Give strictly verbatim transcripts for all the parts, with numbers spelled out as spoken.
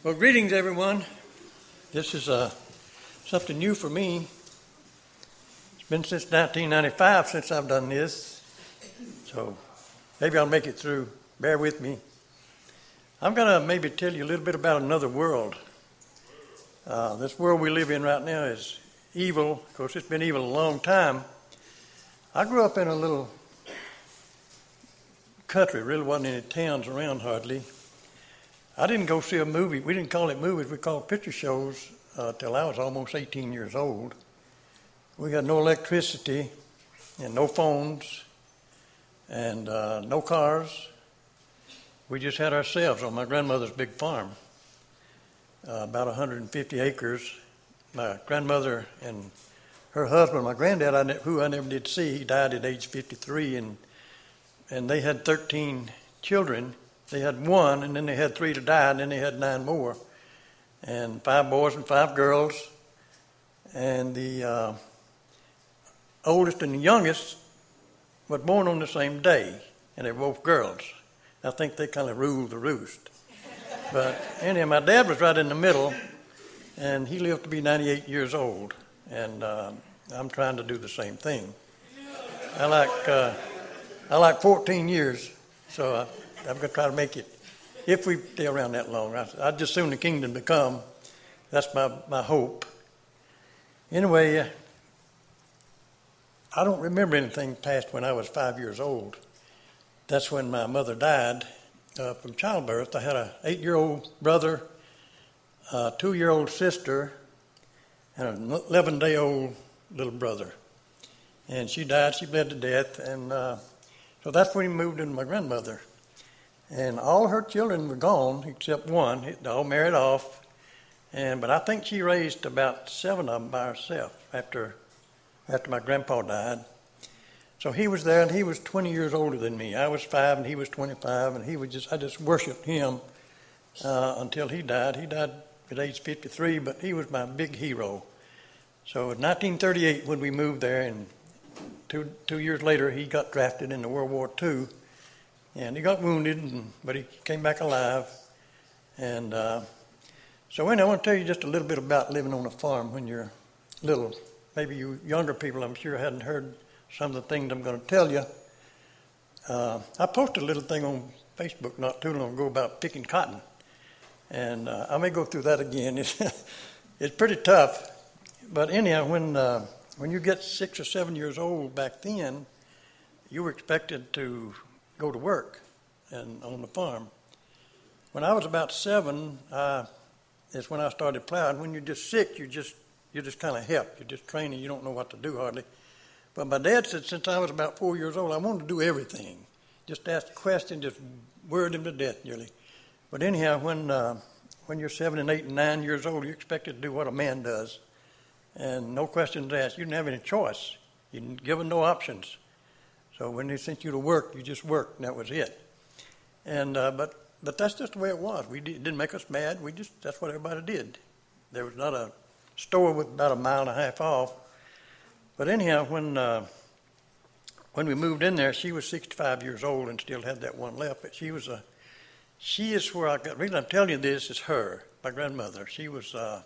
Well, greetings, everyone. This is uh, something new for me. It's been since nineteen ninety-five since I've done this, so maybe I'll make it through. Bear with me. I'm going to maybe tell you a little bit about another world. Uh, this world we live in right now is evil. Of course, it's been evil a long time. I grew up in a little country. Really wasn't any towns around hardly. I didn't go see a movie. We didn't call it movies. We called it picture shows uh, till I was almost eighteen years old. We had no electricity and no phones and uh, no cars. We just had ourselves on my grandmother's big farm, uh, about one hundred fifty acres. My grandmother and her husband, my granddad, I ne- who I never did see, he died at age fifty-three, and and they had thirteen children. They had one, and then they had three to die, and then they had nine more, and five boys and five girls. And the uh, oldest and the youngest was born on the same day, and they were both girls. I think they kind of ruled the roost. But anyhow, my dad was right in the middle, and he lived to be ninety-eight years old, and uh, I'm trying to do the same thing. I like uh, I like fourteen years, so I, I'm going to try to make it, if we stay around that long. I, I'd just soon the kingdom to come. That's my, my hope. Anyway, uh, I don't remember anything past when I was five years old. That's when my mother died uh, from childbirth. I had an eight-year-old brother, a two-year-old sister, and an eleven-day-old little brother. And she died. She bled to death. And uh, so that's when we moved into my grandmother. And all her children were gone except one. They all married off. And but I think she raised about seven of them by herself after after my grandpa died. So he was there, and he was twenty years older than me. I was five, and he was twenty-five, and he was just I just worshipped him uh, until he died. He died at age fifty-three, but he was my big hero. So in nineteen thirty-eight, when we moved there, and two two years later, he got drafted into World War Two. And he got wounded, and, but he came back alive. And uh, so anyway, I want to tell you just a little bit about living on a farm when you're little. Maybe you younger people, I'm sure, hadn't heard some of the things I'm going to tell you. Uh, I posted a little thing on Facebook not too long ago about picking cotton. And uh, I may go through that again. It's, it's pretty tough. But anyhow, when, uh, when you get six or seven years old back then, you were expected to go to work and on the farm. When I was about seven, uh, is when I started plowing. When you're just sick, you just you just kind of help. You're just training. You don't know what to do hardly. But my dad said since I was about four years old, I wanted to do everything. Just ask a question, just worried him to death nearly. But anyhow, when uh, when you're seven and eight and nine years old, you're expected to do what a man does, and no questions asked. You didn't have any choice. You didn't given no options. So when they sent you to work, you just worked, and that was it. And uh, but but that's just the way it was. We did, it didn't make us mad. We just that's what everybody did. There was not a store with about a mile and a half off. But anyhow, when uh, when we moved in there, she was sixty-five years old and still had that one left. But she was a she is where I got. The reason I'm telling you this is her, my grandmother. She was uh,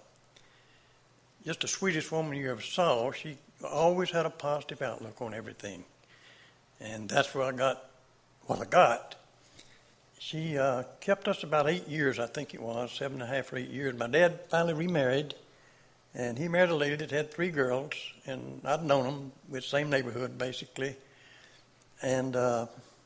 just the sweetest woman you ever saw. She always had a positive outlook on everything. And that's where I got what I got. She uh, kept us about eight years, I think it was, seven and a half or eight years. My dad finally remarried, and he married a lady that had three girls, and I'd known them with the same neighborhood, basically. And uh,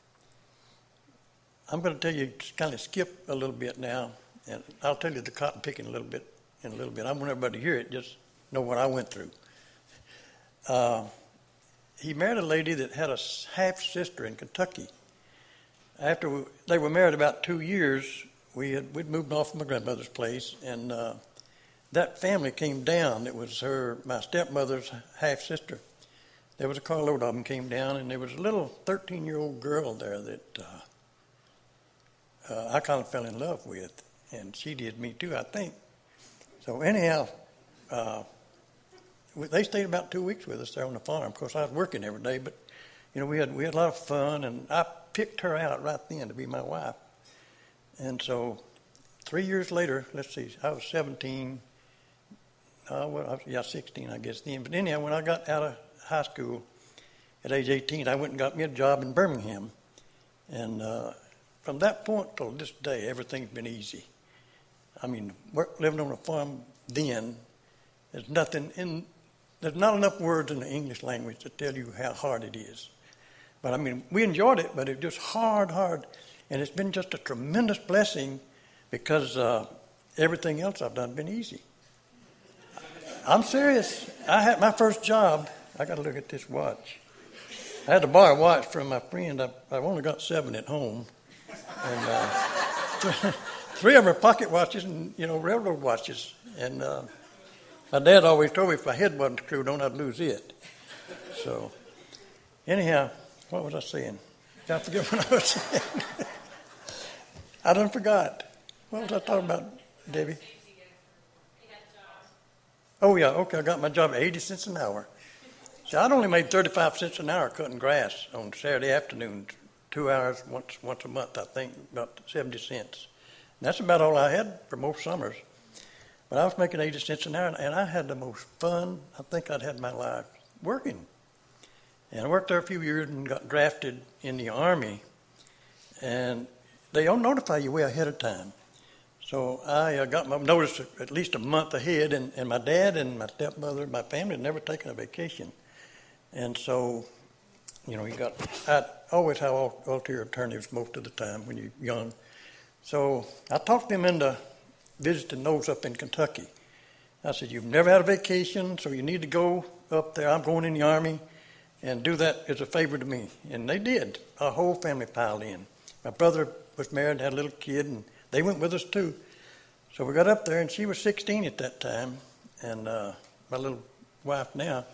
I'm going to tell you, just kind of skip a little bit now, and I'll tell you the cotton picking a little bit in a little bit. I want everybody to hear it, just know what I went through. Uh, He married a lady that had a half-sister in Kentucky. After we, they were married about two years, we had, we'd moved off from my grandmother's place, and uh, that family came down. It was her, my stepmother's half-sister. There was a carload of them came down, and there was a little thirteen-year-old girl there that uh, uh, I kind of fell in love with, and she did me too, I think. So anyhow, uh, they stayed about two weeks with us there on the farm. Of course, I was working every day, but you know we had we had a lot of fun, and I picked her out right then to be my wife. And so three years later, let's see, I was seventeen. Uh, well, I was, yeah, sixteen, I guess then. But anyhow, when I got out of high school at age eighteen, I went and got me a job in Birmingham. And uh, from that point till this day, everything's been easy. I mean, work, living on a farm then, there's nothing in, there's not enough words in the English language to tell you how hard it is. But I mean, we enjoyed it, but it was just hard, hard. And it's been just a tremendous blessing because uh, everything else I've done has been easy. I'm serious. I had my first job. I got to look at this watch. I had to borrow a watch from my friend. I, I've only got seven at home. And uh, three of them are pocket watches and, you know, railroad watches. And uh, my dad always told me if my head wasn't screwed on, I'd lose it. So, anyhow, what was I saying? I forget what I was saying. I done forgot. What was I talking about, Debbie? Oh, yeah, okay, I got my job at eighty cents an hour. See, I'd only made thirty-five cents an hour cutting grass on Saturday afternoon, two hours once once a month, I think, about seventy cents. And that's about all I had for most summers. But I was making eighty cents an hour, and I had the most fun I think I'd had in my life working. And I worked there a few years and got drafted in the Army. And they don't notify you way ahead of time. So I uh, got my notice at least a month ahead, and, and my dad and my stepmother and my family had never taken a vacation. And so, you know, you got, I always have ulterior alternatives most of the time when you're young. So I talked them into visiting those up in Kentucky. I said, you've never had a vacation, so you need to go up there. I'm going in the Army, and do that as a favor to me. And they did. Our whole family piled in. My brother was married, had a little kid, and they went with us too. So we got up there, and she was sixteen at that time, and uh, my little wife now.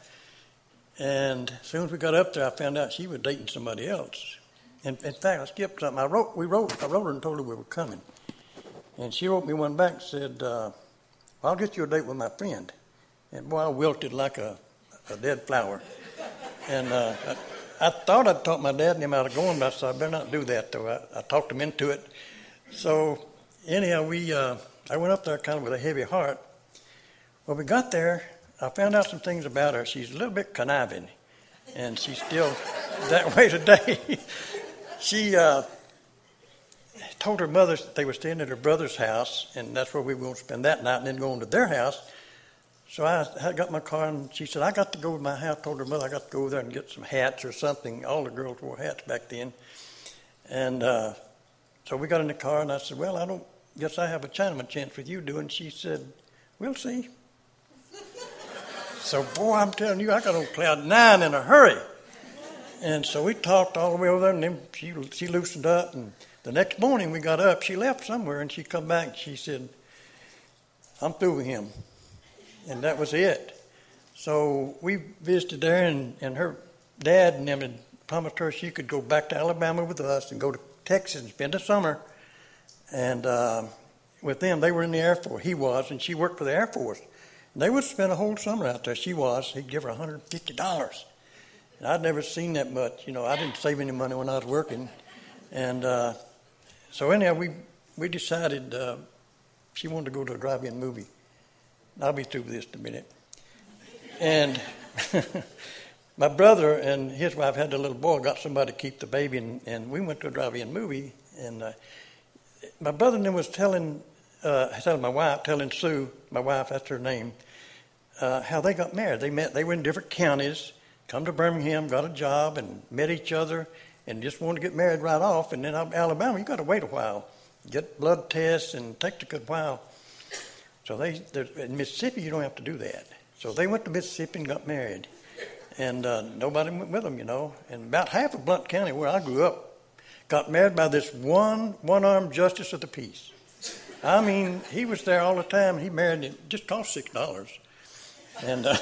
And as soon as we got up there, I found out she was dating somebody else. And in fact, I skipped something. I wrote, we wrote, I wrote her and told her we were coming. And she wrote me one back and said, uh, I'll get you a date with my friend. And boy, I wilted like a, a dead flower. And uh, I, I thought I'd talked my dad and him out of going, but I said, I better not do that, though. I, I talked him into it. So anyhow, we uh, I went up there kind of with a heavy heart. When we got there, I found out some things about her. She's a little bit conniving, and she's still that way today. She uh, told her mother they were staying at her brother's house, and that's where we were going to spend that night, and then go on to their house. So I, I got my car, and she said, I got to go to my house. Told her mother I got to go over there and get some hats or something. All the girls wore hats back then. And uh, so we got in the car, and I said, well, I don't guess I have a Chinaman chance with you doing. She said, we'll see. So, boy, I'm telling you, I got on cloud nine in a hurry. And so we talked all the way over there, and then she, she loosened up. And the next morning we got up. She left somewhere, and she come back, and she said, I'm through with him. And that was it. So we visited there, and, and her dad and them had promised her she could go back to Alabama with us and go to Texas and spend the summer. And uh, with them, they were in the Air Force. He was, and she worked for the Air Force. And they would spend a whole summer out there. She was. He'd give her one hundred fifty dollars. And I'd never seen that much. You know, I didn't save any money when I was working. And uh, so anyhow, we, we decided uh, she wanted to go to a drive-in movie. I'll be through with this in a minute. And my brother and his wife had a little boy, got somebody to keep the baby, and, and we went to a drive-in movie. And uh, my brother then was telling, uh, telling my wife, telling Sue, my wife, that's her name, uh, how they got married. They met. They were in different counties, come to Birmingham, got a job, and met each other, and just wanted to get married right off. And then up in Alabama, you got to wait a while, get blood tests, and it takes a good while. So they, in Mississippi, you don't have to do that. So they went to Mississippi and got married. And uh, nobody went with them, you know. And about half of Blount County, where I grew up, got married by this one, one-armed justice of the peace. I mean, he was there all the time. He married him. It just cost six dollars. And, uh,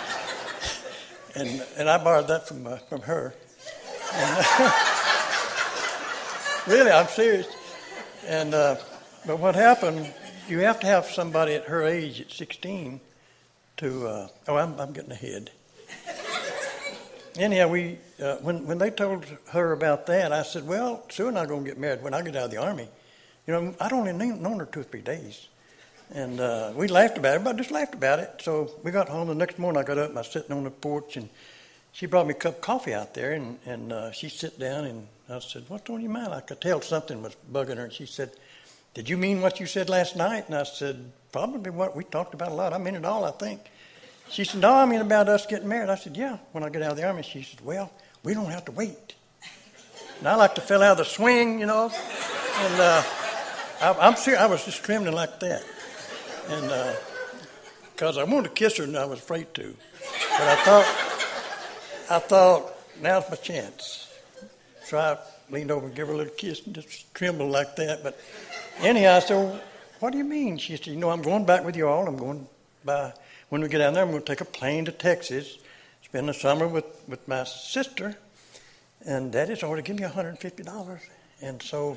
and and I borrowed that from uh, from her. And, uh, really, I'm serious. And uh, but what happened... You have to have somebody at her age, at sixteen, to, uh, oh, I'm, I'm getting ahead. Anyhow, we, uh, when, when they told her about that, I said, well, Sue and I are going to get married when I get out of the Army. You know, I'd only known her two or three days. And uh, we laughed about it. Everybody just laughed about it. So we got home the next morning. I got up and I was sitting on the porch, and she brought me a cup of coffee out there, and, and uh, she sat down, and I said, "What's on your mind?" I could tell something was bugging her, and she said, "Did you mean what you said last night?" And I said, "Probably what we talked about a lot. I mean it all, I think." She said, "No, I mean about us getting married." I said, "Yeah, when I get out of the Army." She said, "Well, we don't have to wait." And I like to fell out of the swing, you know, and uh, I, I'm serious. I was just trembling like that. And because uh, I wanted to kiss her and I was afraid to. But I thought, I thought, now's my chance. So I leaned over and gave her a little kiss and just trembled like that. But anyhow, I said, "Well, what do you mean?" She said, "You know, I'm going back with you all. I'm going by, when we get down there, I'm going to take a plane to Texas, spend the summer with, with my sister. And Daddy's already given me one hundred fifty dollars. And so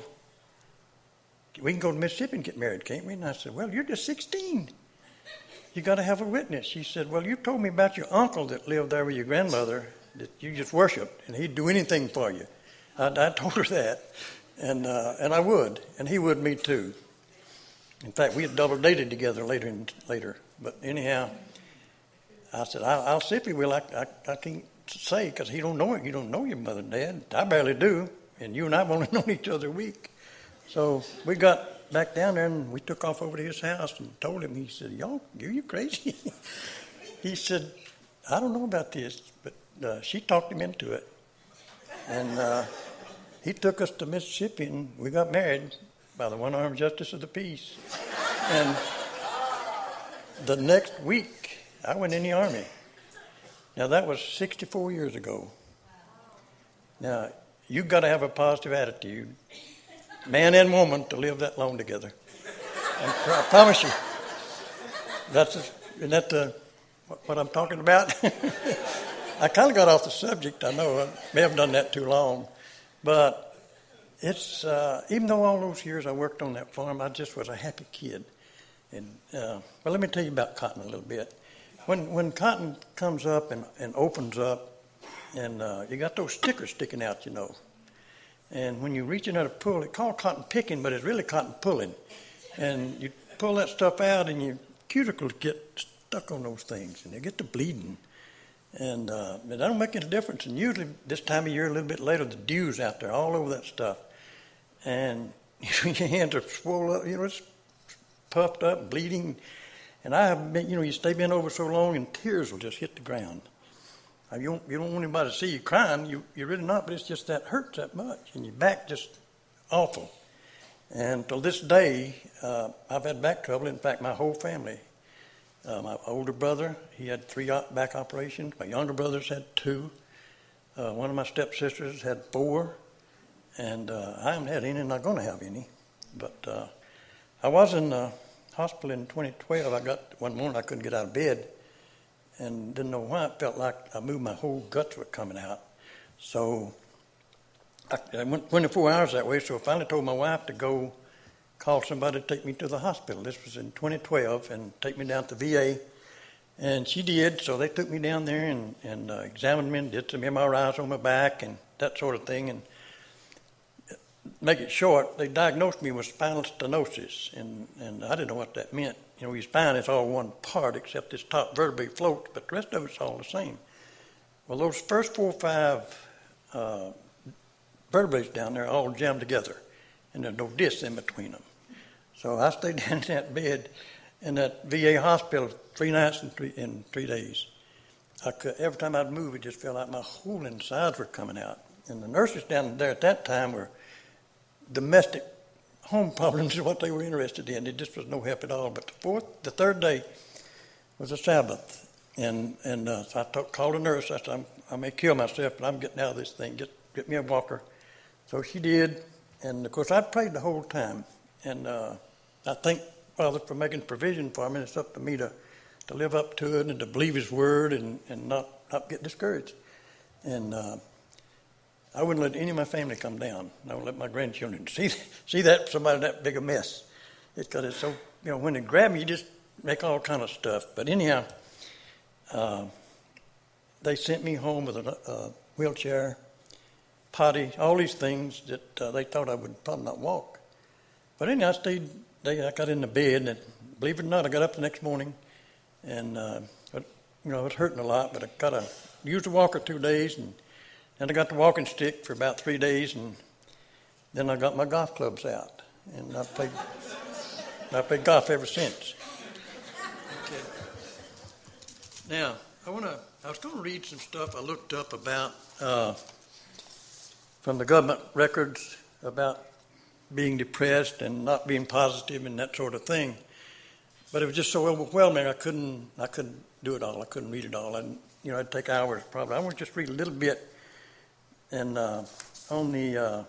we can go to Mississippi and get married, can't we?" And I said, "Well, you're just sixteen. You got to have a witness." She said, "Well, you told me about your uncle that lived there with your grandmother that you just worshiped, and he'd do anything for you." I, I told her that, and uh, and I would, and he would me too. In fact, we had double dated together later and later. But anyhow, I said, I'll, I'll see if he will. I, I, I can't say because he don't know it. You don't know your mother and dad. I barely do, and you and I have only known each other a week. So we got back down there, and we took off over to his house and told him. He said, "Y'all, are you crazy?" He said, "I don't know about this," but uh, she talked him into it. And uh, he took us to Mississippi, and we got married by the one-armed justice of the peace. And the next week, I went in the Army. Now, that was sixty-four years ago. Now, you've got to have a positive attitude, man and woman, to live that long together. And I promise you, that's a, isn't that the, what, what I'm talking about? I kind of got off the subject. I know I may have done that too long. But it's, uh, even though all those years I worked on that farm, I just was a happy kid. And uh, well, let me tell you about cotton a little bit. When when cotton comes up and, and opens up, and uh, you got those stickers sticking out, you know. And when you reach in there to pull, it's called cotton picking, but it's really cotton pulling. And you pull that stuff out, and your cuticles get stuck on those things, and they get to bleeding. And uh, that don't make any difference. And usually this time of year, a little bit later, the dew's out there all over that stuff. And your hands are swollen up, you know, it's puffed up, bleeding. And I have been, you know, you stay bent over so long and tears will just hit the ground. Now, you don't, you don't want anybody to see you crying. You, you're really not, but it's just that hurts that much. And your back just awful. And till this day, uh, I've had back trouble. In fact, my whole family. Uh, my older brother, he had three back operations. My younger brothers had two. Uh, one of my stepsisters had four. And uh, I haven't had any, and not going to have any. But uh, I was in the hospital in twenty twelve. I got one morning I couldn't get out of bed, and didn't know why. It felt like I moved, my whole guts were coming out. So I, I went twenty-four hours that way. So I finally told my wife to go call somebody to take me to the hospital. This was in twenty twelve, and take me down to the V A. And she did. So they took me down there and, and uh, examined me and did some M R Is on my back and that sort of thing. And make it short, they diagnosed me with spinal stenosis, and, and I didn't know what that meant. You know, your spine is all one part except this top vertebrae floats, but the rest of it's all the same. Well, those first four or five uh, vertebrae down there are all jammed together, and there's no discs in between them. So I stayed down in that bed in that V A hospital three nights and three, in three days. I could, every time I'd move, it just felt like my whole insides were coming out. And the nurses down there at that time were domestic home problems is what they were interested in. It just was no help at all. But the fourth, the third day was a Sabbath. And and uh, so I talk, called a nurse. I said, I'm, I may kill myself, but I'm getting out of this thing. Get get me a walker. So she did. And, of course, I prayed the whole time. And uh, I thank Father for making provision for me. And it's up to me to, to live up to it and to believe His word and, and not, not get discouraged. And uh, I wouldn't let any of my family come down. I wouldn't let my grandchildren see see that somebody that big a mess. It's because it's so, you know, when they grab me, you just make all kind of stuff. But anyhow, uh, they sent me home with a, a wheelchair, potty, all these things that uh, they thought I would probably not walk. But anyway, I stayed, they, I got in the bed, and believe it or not, I got up the next morning, and, uh, but, you know, I was hurting a lot, but I got a, used a walker two days, and then I got the walking stick for about three days, and then I got my golf clubs out, and I played, I played golf ever since. Okay. Now, I want to, I was going to read some stuff I looked up about, uh, from the government records about being depressed and not being positive and that sort of thing. But it was just so overwhelming, I couldn't I couldn't do it all. I couldn't read it all. I, you know, it'd take hours probably. I want to just read a little bit. And uh, on the, uh,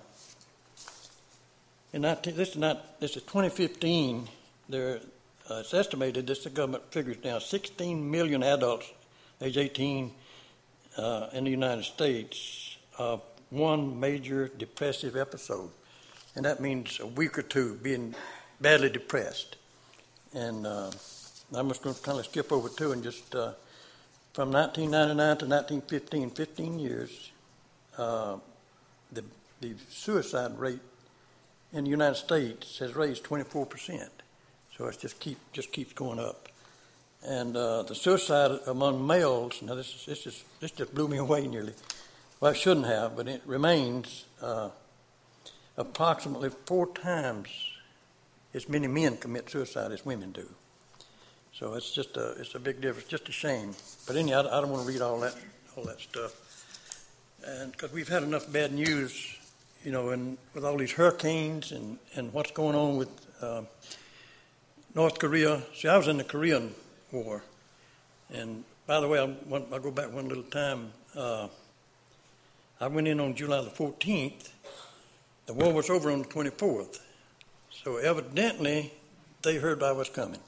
in nineteen, this is not, this is twenty fifteen, there, uh, it's estimated, this is the government figures now, sixteen million adults age eighteen uh, in the United States of one major depressive episode. And that means a week or two being badly depressed. And uh, I'm just going to kind of skip over two and just, uh, from nineteen ninety-nine to nineteen fifteen, fifteen years, uh, the, the suicide rate in the United States has raised twenty-four percent. So it's just keep just keeps going up. And uh, the suicide among males, now this is, this is this just blew me away nearly. Well, it shouldn't have, but it remains uh, approximately four times as many men commit suicide as women do. So it's just a it's a big difference, just a shame. But anyhow, I, I don't want to read all that all that stuff, and because we've had enough bad news, you know, and with all these hurricanes and, and what's going on with uh, North Korea. See, I was in the Korean War, and by the way, I'll, I'll go back one little time. Uh, I went in on July the fourteenth. The war was over on the twenty-fourth. So evidently, they heard I was coming.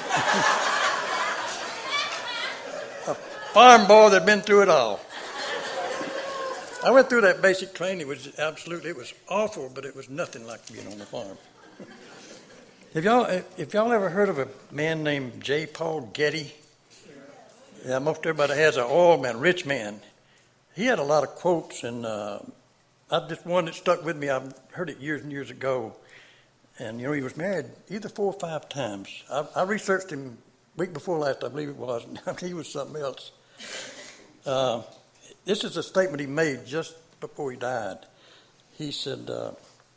A farm boy that had been through it all. I went through that basic training. It was absolutely, it was awful, but it was nothing like being on the farm. Have y'all, if y'all ever heard of a man named J. Paul Getty? Yeah, most everybody has an oil man, rich man. He had a lot of quotes, and uh, I just one that stuck with me. I've heard it years and years ago. And, you know, he was married either four or five times. I, I researched him week before last, I believe it was. He was something else. Uh, this is a statement he made just before he died. He said, uh,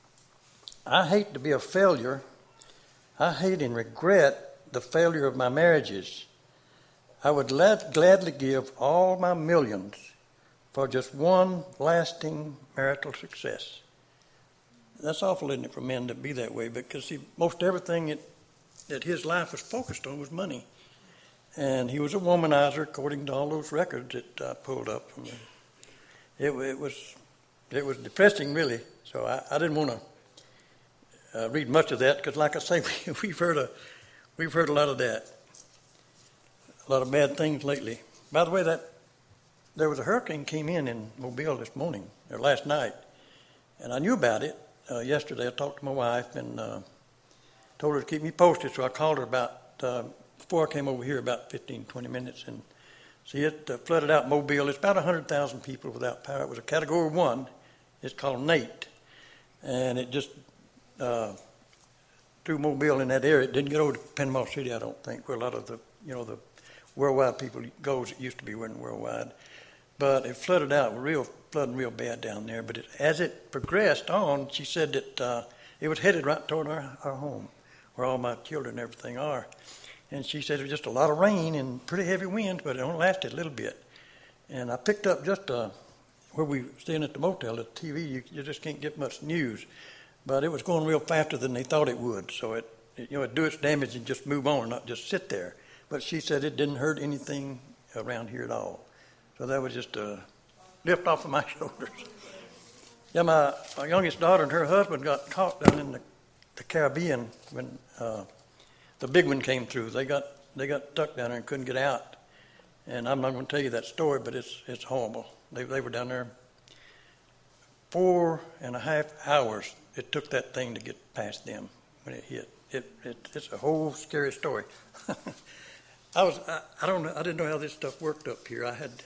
I hate to be a failure. I hate and regret the failure of my marriages. I would glad, gladly give all my millions for just one lasting marital success. That's awful, isn't it, for men to be that way? Because see, most everything that, that his life was focused on was money. And he was a womanizer, according to all those records that I pulled up from him. It, it was it was depressing, really. So I, I didn't want to uh, read much of that because, like I say, we, we've heard a we've heard a lot of that, a lot of bad things lately. By the way, that there was a hurricane came in in Mobile this morning or last night, and I knew about it. Uh, yesterday, I talked to my wife and uh, told her to keep me posted. So I called her about, uh, before I came over here, about fifteen, twenty minutes. And see, it uh, flooded out Mobile. It's about one hundred thousand people without power. It was a Category one. It's called Nate. And it just, uh, through Mobile in that area, it didn't get over to Panama City, I don't think, where a lot of the, you know, the worldwide people goes. It used to be wasn't worldwide. But it flooded out, real flooding real bad down there. But it, as it progressed on, she said that uh, it was headed right toward our, our home, where all my children and everything are. And she said it was just a lot of rain and pretty heavy winds, but it only lasted a little bit. And I picked up just uh, where we were staying at the motel, the T V, you, you just can't get much news. But it was going real faster than they thought it would. So it, it you know, it'd do its damage and just move on, not just sit there. But she said it didn't hurt anything around here at all. So that was just a lift off of my shoulders. Yeah, my, my youngest daughter and her husband got caught down in the, the Caribbean when uh, the big one came through. They got they got stuck down there and couldn't get out. And I'm not going to tell you that story, but it's it's horrible. They they were down there four and a half hours. It took that thing to get past them when it hit. It, it it's a whole scary story. I was I, I don't know I didn't know how this stuff worked up here. I had.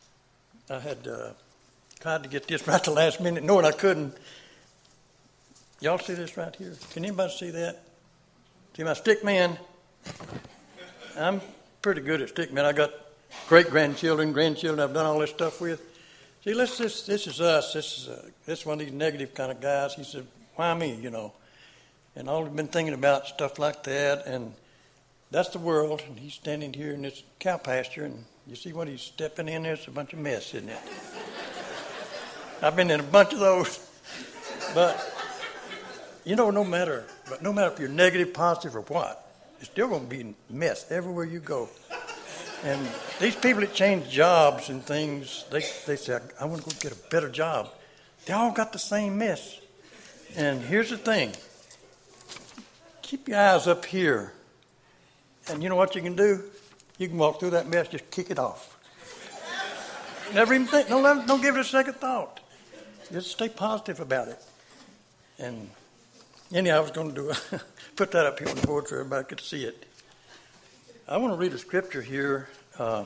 I had uh, tried to get this right at the last minute, knowing I couldn't. Y'all see this right here? Can anybody see that? See my stick man? I'm pretty good at stick man. I got great-grandchildren, grandchildren I've done all this stuff with. See, let's this this is us. This is a, this is one of these negative kind of guys. He said, "Why me?" You know, and all I've been thinking about stuff like that, and that's the world. And he's standing here in this cow pasture, and you see what he's stepping in there? It's a bunch of mess, isn't it? I've been in a bunch of those, but you know, no matter, but no matter if you're negative, positive, or what, it's still going to be mess everywhere you go. And these people that change jobs and things, they they say, I want to go get a better job. They all got the same mess. And here's the thing. Keep your eyes up here. And you know what you can do? You can walk through that mess, just kick it off. Never even think, don't, let, don't give it a second thought. Just stay positive about it. And anyhow, I was going to do a, put that up here on the board so everybody could see it. I want to read a scripture here uh,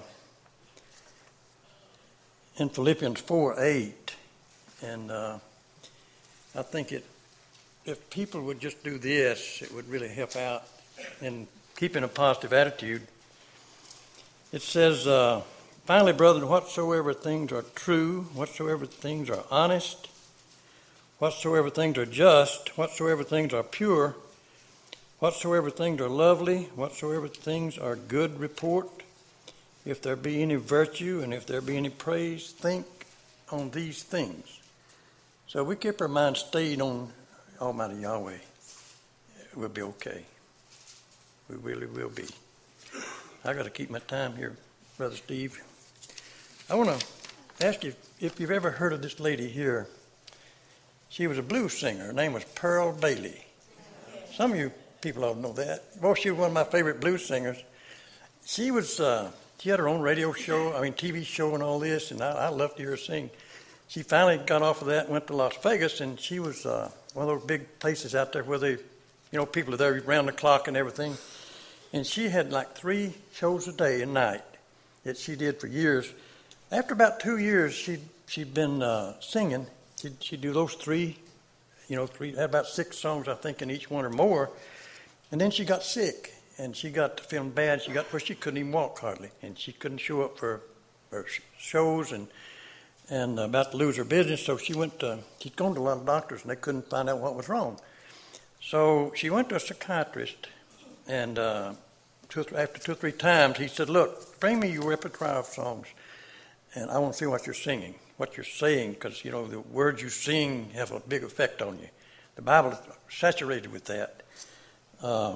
in Philippians four eight. And uh, I think it, if people would just do this, it would really help out in keeping a positive attitude. It says, uh, finally, brethren, whatsoever things are true, whatsoever things are honest, whatsoever things are just, whatsoever things are pure, whatsoever things are lovely, whatsoever things are good report, if there be any virtue and if there be any praise, think on these things. So we keep our minds stayed on Almighty Yahweh, we'll be okay. We really will be. I got to keep my time here, Brother Steve. I want to ask you if you've ever heard of this lady here. She was a blues singer. Her name was Pearl Bailey. Some of you people ought to know that. Well, she was one of my favorite blues singers. She was, uh, she had her own radio show, I mean T V show and all this, and I, I loved to hear her sing. She finally got off of that and went to Las Vegas, and she was uh, one of those big places out there where they, you know, people are there around the clock and everything. And she had like three shows a day and night that she did for years. After about two years, she'd, she'd been uh, singing. She'd, she'd do those three, you know, three, had about six songs, I think, in each one or more. And then she got sick, and she got feeling bad. She got where she couldn't even walk hardly, and she couldn't show up for her shows, and and about to lose her business. So she went to, she'd gone to a lot of doctors, and they couldn't find out what was wrong. So she went to a psychiatrist, and uh, two, after two or three times, he said, look, bring me your repertoire of songs, and I want to see what you're singing, what you're saying, because, you know, the words you sing have a big effect on you. The Bible is saturated with that. Uh,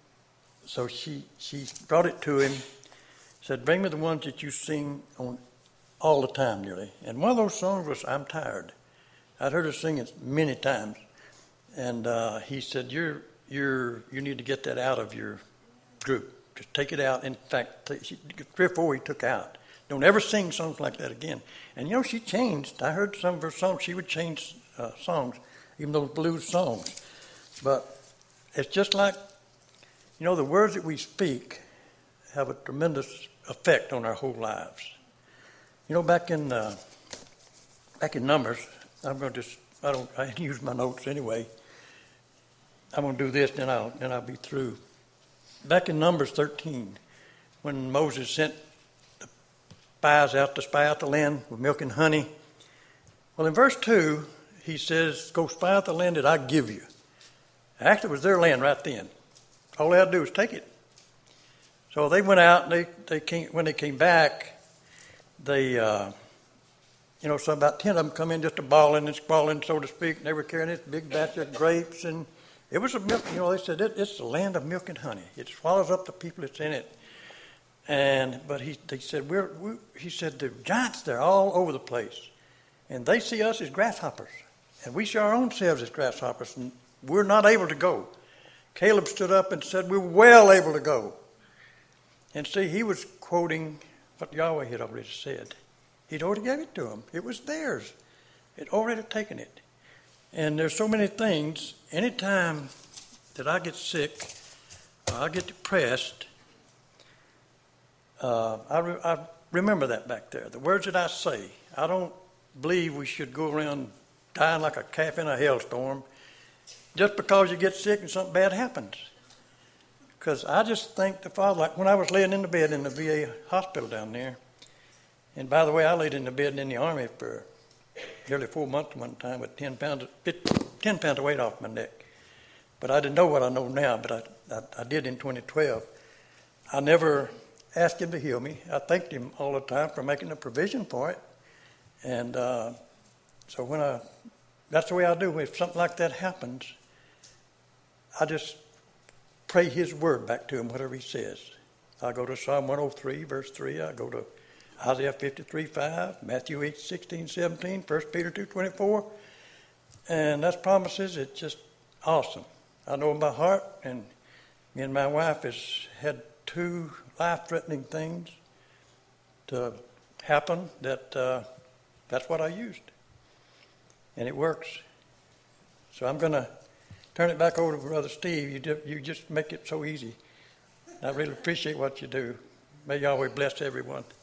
so she she brought it to him, said, bring me the ones that you sing on all the time nearly. And one of those songs was I'm Tired. I'd heard her sing it many times. And uh, he said, you're, you're, you need to get that out of your group. Just take it out. In fact, she, three or four he took out. Don't ever sing songs like that again. And, you know, she changed. I heard some of her songs. She would change uh, songs, even those blues songs. But it's just like, you know, the words that we speak have a tremendous effect on our whole lives. You know, back in uh, back in Numbers, I'm going to just, I don't, I use my notes anyway. I'm going to do this, then I'll, then I'll be through. Back in Numbers thirteen, when Moses sent the spies out to spy out the land with milk and honey. Well, in verse two, he says, go spy out the land that I give you. Actually, it was their land right then. All they had to do was take it. So they went out, and they, they came, when they came back, they, uh, you know, so about ten of them come in just a bawling and squalling, so to speak. And they were carrying this big batch of grapes, and it was a milk, you know, they said, it, it's the land of milk and honey. It swallows up the people that's in it. And, but he, they said, we're, we, he said, the giants, they're all over the place. And they see us as grasshoppers. And we see our own selves as grasshoppers, and we're not able to go. Caleb stood up and said, we're well able to go. And see, he was quoting what Yahweh had already said. He'd already gave it to them. It was theirs. He'd already taken it. And there's so many things. Anytime that I get sick, or I get depressed, uh, I, re- I remember that back there. The words that I say, I don't believe we should go around dying like a calf in a hailstorm. just because you get sick and something bad happens. Because I just think the Father, like when I was laying in the bed in the V A hospital down there, and by the way, I laid in the bed in the Army for nearly four months one time with ten pounds, ten pounds of weight off my neck. But I didn't know what I know now, but I, I, I did in twenty twelve. I never asked him to heal me. I thanked him all the time for making a provision for it. And uh, so when I, that's the way I do. If something like that happens, I just pray his word back to him, whatever he says. I go to Psalm one oh three, verse three. I go to Isaiah fifty-three, five, Matthew eight, sixteen, seventeen, First Peter two, twenty-four. And that's promises. It's just awesome. I know in my heart, and me and my wife has had two life-threatening things to happen that uh, that's what I used. And it works. So I'm going to turn it back over to Brother Steve. You, do, you just make it so easy. I really appreciate what you do. May Yahweh bless everyone.